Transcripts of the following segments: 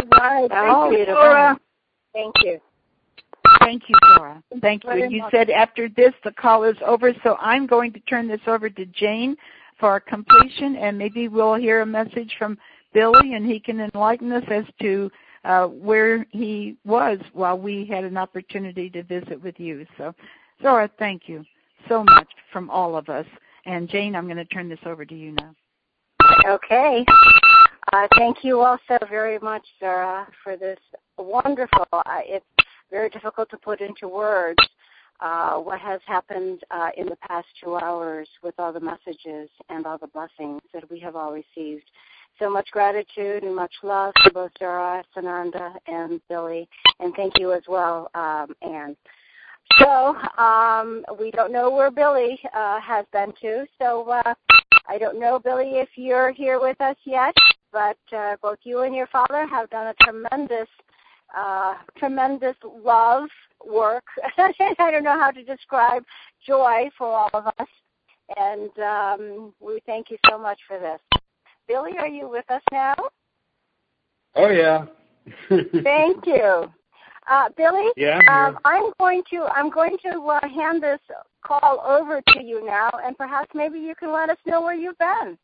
Right. Thank you, Dora. Thank you. Thank you, Dora. Thank you. And you said after this the call is over, so I'm going to turn this over to Jane for our completion, and maybe we'll hear a message from Billy, and he can enlighten us as to where he was while we had an opportunity to visit with you. So, Dora, thank you so much from all of us. And Jane, I'm going to turn this over to you now. Okay. Thank you also very much, Sarah, for this wonderful. It's very difficult to put into words what has happened in the past 2 hours with all the messages and all the blessings that we have all received. So much gratitude and much love to both Sarah, Sananda, and Billy. And thank you as well, Anne. So we don't know where Billy has been to. So I don't know, Billy, if you're here with us yet. But both you and your father have done a tremendous love work. I don't know how to describe joy for all of us. And we thank you so much for this. Billy, are you with us now? Oh, yeah. Thank you. Billy, yeah, I'm going to hand this call over to you now, and perhaps maybe you can let us know where you've been.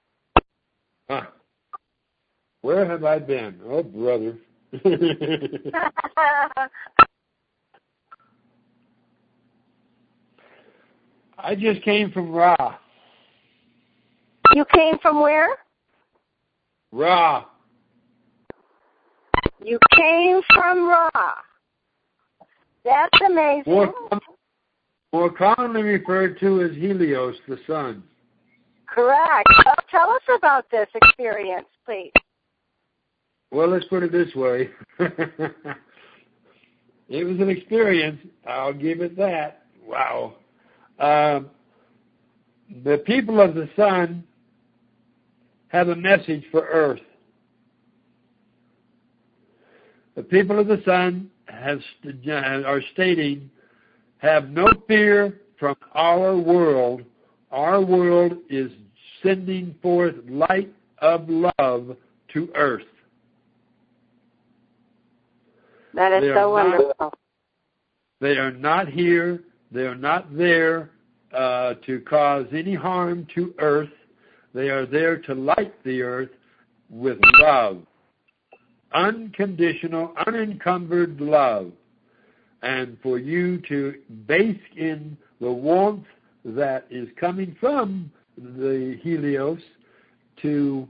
Where have I been? Oh, brother. I just came from Ra. You came from where? Ra. You came from Ra. That's amazing. More commonly referred to as Helios, the sun. Correct. Tell us about this experience, please. Well, let's put it this way. It was an experience. I'll give it that. Wow. The people of the sun have a message for Earth. The people of the sun are stating, have no fear from our world. Our world is sending forth light of love to Earth. That is so wonderful. They are not here. They are not there to cause any harm to Earth. They are there to light the Earth with love. Unconditional, unencumbered love. And for you to bask in the warmth that is coming from the Helios to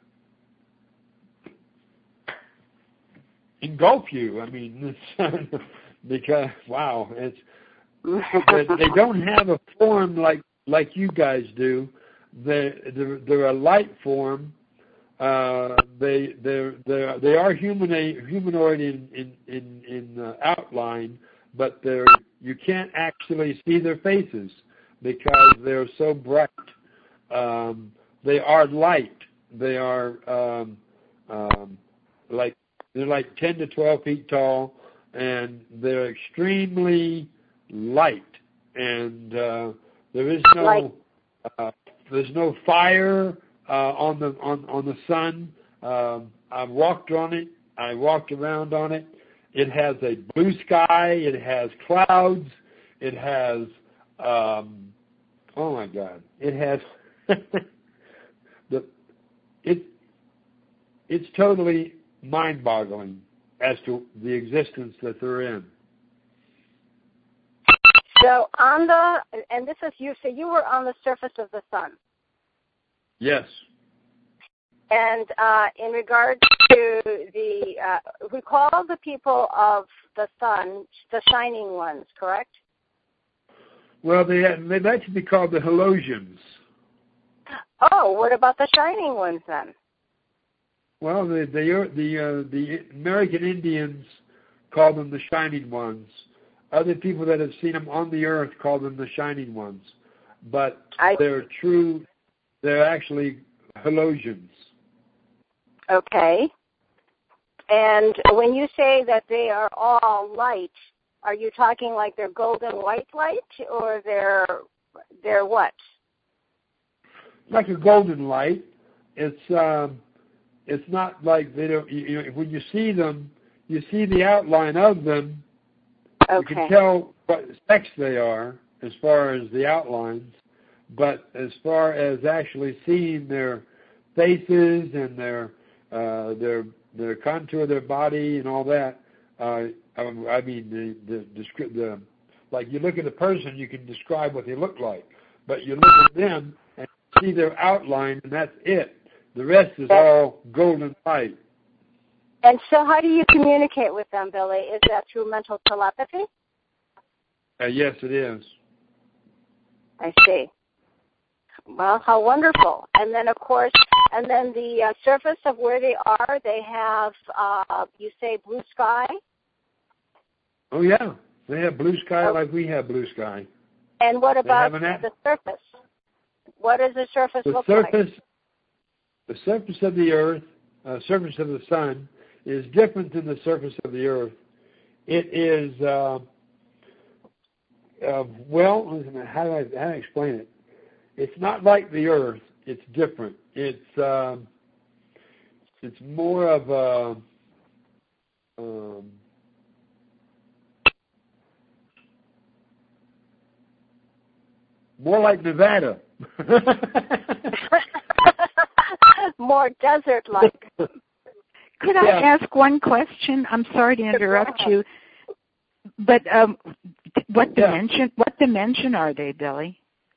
engulf you. I mean, because, wow, it's they don't have a form like you guys do. They're a light form. They are humanoid in outline, but you can't actually see their faces because they're so bright. They are light. They are they're like 10 to 12 feet tall, and they're extremely light. And there's no fire on the sun. I've walked on it. I walked around on it. It has a blue sky. It has clouds. It has oh my God! It has it's totally mind-boggling as to the existence that they're in. So this is you. So you were on the surface of the sun. Yes. And in regards to we call the people of the sun the shining ones, correct? Well, they like to be called the Helosians. Oh, what about the shining ones then? Well, the American Indians call them the shining ones. Other people that have seen them on the earth call them the shining ones. But they're actually Helosians. Okay. And when you say that they are all light, are you talking like they're golden white light, or they're what? Like a golden light. It's it's not like they don't. You know, when you see them, you see the outline of them. Okay. You can tell what sex they are as far as the outlines, but as far as actually seeing their faces and their contour of their body and all that. I mean, the like you look at a person, you can describe what they look like, but you look at them and see their outline, and that's it. The rest is all golden light. And so how do you communicate with them, Billy? Is that through mental telepathy? Yes, it is. I see. Well, how wonderful. And then, of course, the surface of where they are, they have, you say, blue sky? Oh, yeah. They have blue sky like we have blue sky. And what about the surface? What does the surface look like? The surface of the earth, surface of the sun, is different than the surface of the earth. It is, well, how do I explain it? It's not like the earth. It's different. It's more of a, more like Nevada. More desert-like. Could I ask one question? I'm sorry to interrupt you, but what dimension are they, Billy?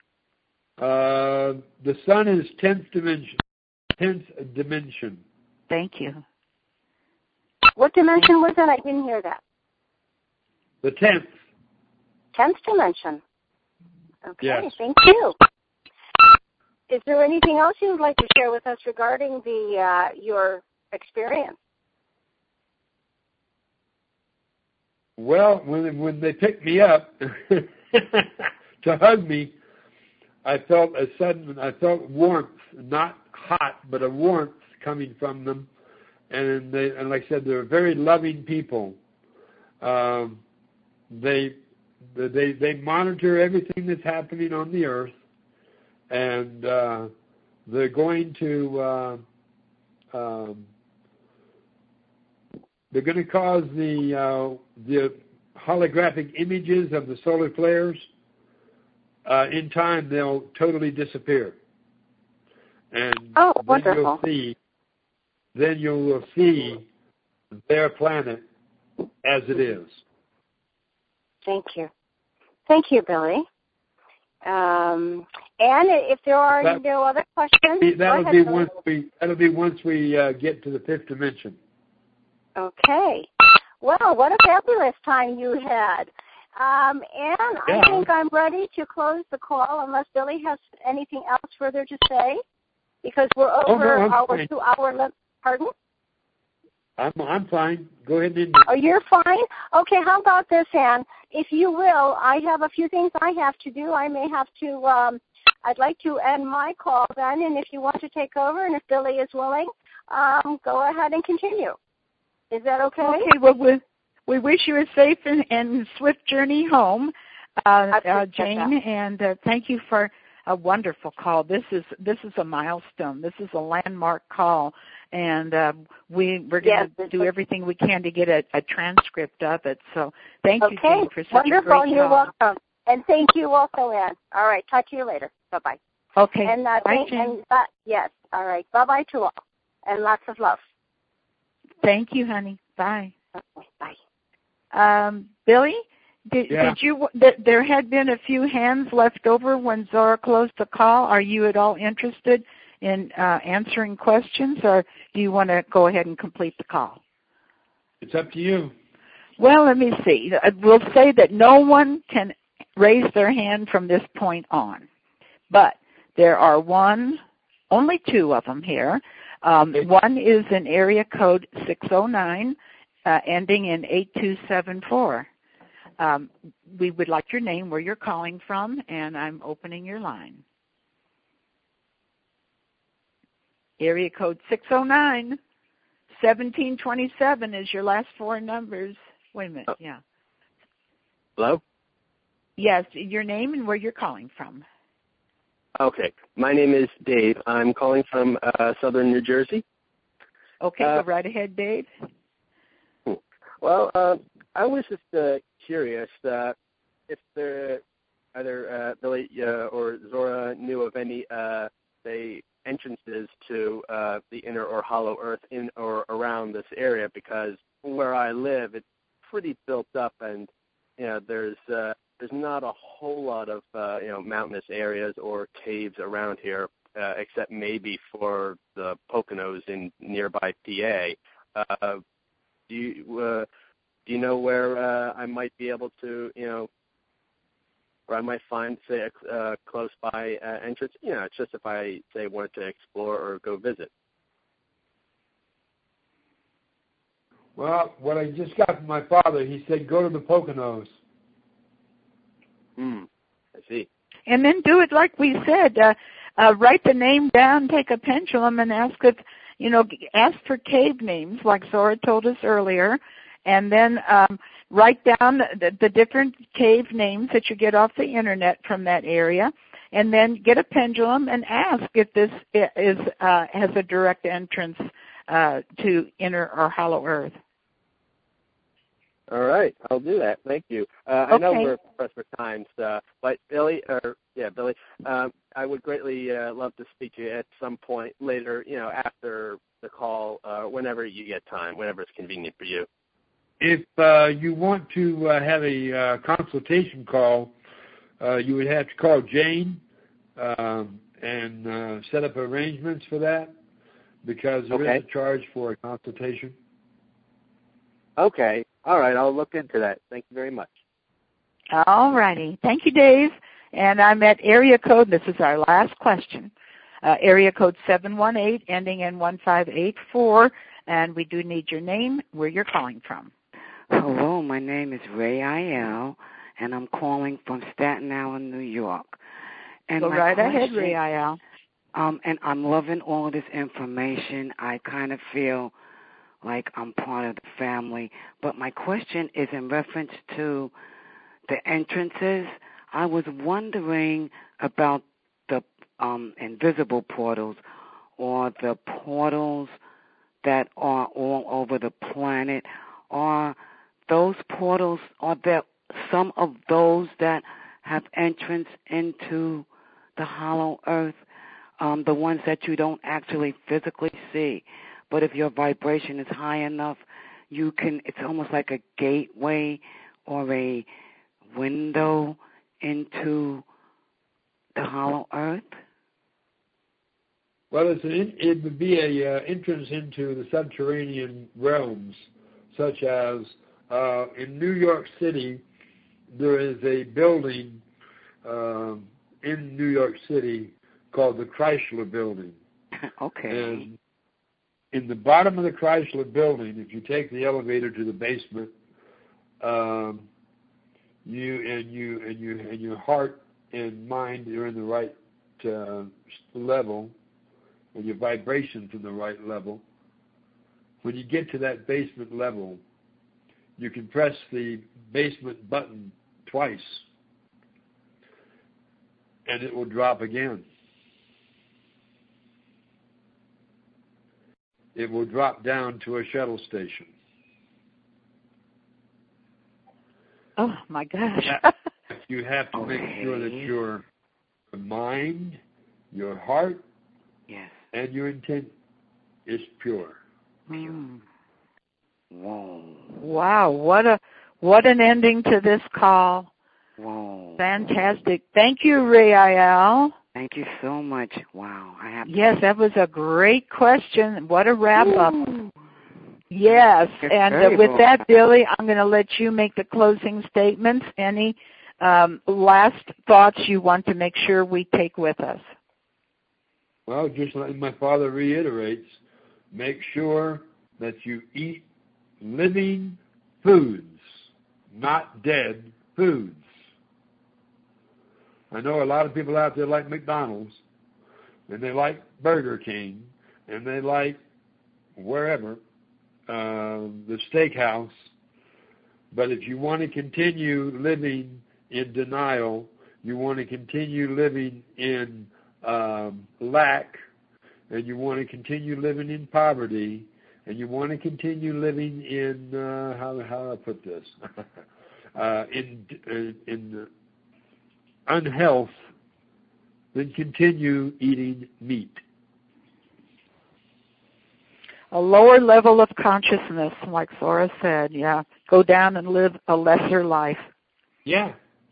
The sun is 10th dimension. 10th dimension. Thank you. What dimension was that? I didn't hear that. The 10th. 10th dimension. Okay, yes. Thank you. Is there anything else you would like to share with us regarding your experience? Well, when they picked me up to hug me, I felt warmth, not hot, but a warmth coming from them, and like I said, they're very loving people. They monitor everything that's happening on the earth, and they're going to cause the holographic images of the solar flares. In time, they'll totally disappear, and wonderful. Then you will see their planet as it is. Thank you, Billy. And if there are no other questions, that'll be once we get to the 5th dimension. Okay. Well, what a fabulous time you had. And I think I'm ready to close the call unless Billy has anything else further to say, because we're over our 2-hour limit. Pardon? I'm fine. Go ahead and. Oh, you're fine? Okay, how about this, Ann? If you will, I have a few things I have to do. I may have to, I'd like to end my call then, and if you want to take over, and if Billy is willing, go ahead and continue. Is that okay? Okay, well, we wish you a safe and swift journey home, Jane, and thank you for a wonderful call. This is a milestone. This is a landmark call, and we're going to do everything we can to get a transcript of it. So thank you, Jane, for such a great call. You're welcome. And thank you also, Ann. All right, talk to you later. Bye-bye. Okay. And, bye, Jane. Yes, all right. Bye-bye to all, and lots of love. Thank you, honey. Bye. Okay, bye. Billy, did you? There had been a few hands left over when Zora closed the call. Are you at all interested in answering questions, or do you want to go ahead and complete the call? It's up to you. Well, let me see. We'll say that no one can raise their hand from this point on, but there are only 2 of them here. One is in area code 609, ending in 8274. We would like your name, where you're calling from, and I'm opening your line. Area code 609, 1727 is your last 4 numbers. Wait a minute, yeah. Hello? Yes, your name and where you're calling from. Okay. My name is Dave. I'm calling from southern New Jersey. Okay, go right ahead, Dave. Well, I was just curious if there either Billy or Zora knew of any, say, entrances to the inner or hollow earth in or around this area, because where I live, it's pretty built up, and there's not a whole lot of mountainous areas or caves around here, except maybe for the Poconos in nearby PA. Do you know where I might be able to, where I might find, say, a close by entrance? It's just if I, say, wanted to explore or go visit. Well, what I just got from my father, he said go to the Poconos. I see. And then do it like we said. Write the name down, take a pendulum, and ask for cave names, like Zora told us earlier, and then write down the different cave names that you get off the internet from that area, and then get a pendulum and ask if this has a direct entrance to inner or hollow earth. All right, I'll do that. Thank you. I know we're pressed for time, but Billy, I would greatly love to speak to you at some point later, after the call, whenever you get time, whenever it's convenient for you. If you want to have a consultation call, you would have to call Jane and set up arrangements for that, because there is a charge for a consultation. Okay. All right. I'll look into that. Thank you very much. All righty. Thank you, Dave. And I'm at area code, this is our last question, area code 718 ending in 1584, and we do need your name, where you're calling from. Hello, my name is Ray I.L., and I'm calling from Staten Island, New York. And go right ahead, Ray I.L. And I'm loving all of this information. I kind of feel like I'm part of the family. But my question is in reference to the entrances. I was wondering about the invisible portals, or the portals that are all over the planet. Are those portals, are there some of those that have entrance into the hollow earth, the ones that you don't actually physically see? But if your vibration is high enough, you can, it's almost like a gateway or a window into the hollow earth? Well, it would be a entrance into the subterranean realms, such as in New York City, there is a building in New York City called the Chrysler Building. Okay. And in the bottom of the Chrysler Building, if you take the elevator to the basement, your heart and mind are in the right level, and your vibrations in the right level. When you get to that basement level, you can press the basement button twice, and it will drop again. It will drop down to a shuttle station. Oh, my gosh. You have to make sure that your mind, your heart, yes, and your intent is pure. Mm. Whoa. Wow, what an ending to this call. Whoa. Fantastic. Thank you, Ray I.L. Thank you so much. Wow. Yes, that was a great question. What a wrap-up. Yes, and with that, Billy, I'm going to let you make the closing statements. Any last thoughts you want to make sure we take with us? Well, just like my father reiterates, make sure that you eat living foods, not dead foods. I know a lot of people out there like McDonald's, and they like Burger King, and they like wherever, the steakhouse. But if you want to continue living in denial, you want to continue living in lack, and you want to continue living in poverty, and you want to continue living in how do I put this in unhealth, then continue eating meat. A lower level of consciousness, like Zora said, yeah. Go down and live a lesser life. Yeah.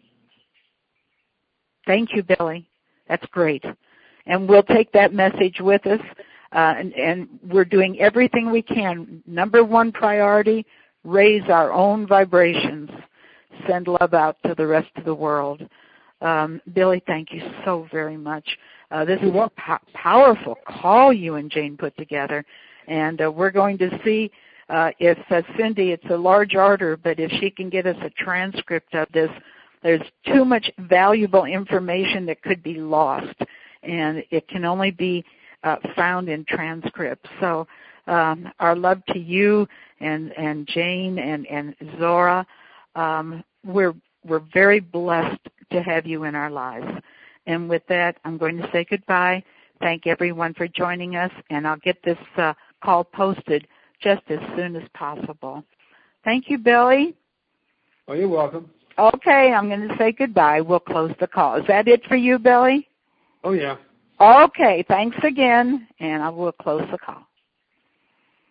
Thank you, Billy. That's great. And we'll take that message with us, and we're doing everything we can. Number one priority, raise our own vibrations. Send love out to the rest of the world. Billy, thank you so very much. This is a powerful call you and Jane put together. And we're going to see if Cindy, it's a large order, but if she can get us a transcript of this, there's too much valuable information that could be lost, and it can only be found in transcripts. So our love to you and Jane and Zora. We're very blessed to have you in our lives. And with that, I'm going to say goodbye. Thank everyone for joining us, and I'll get this call posted just as soon as possible. Thank you, Billy. Oh, you're welcome. Okay, I'm going to say goodbye. We'll close the call. Is that it for you, Billy? Oh, yeah. Okay, thanks again, and I will close the call.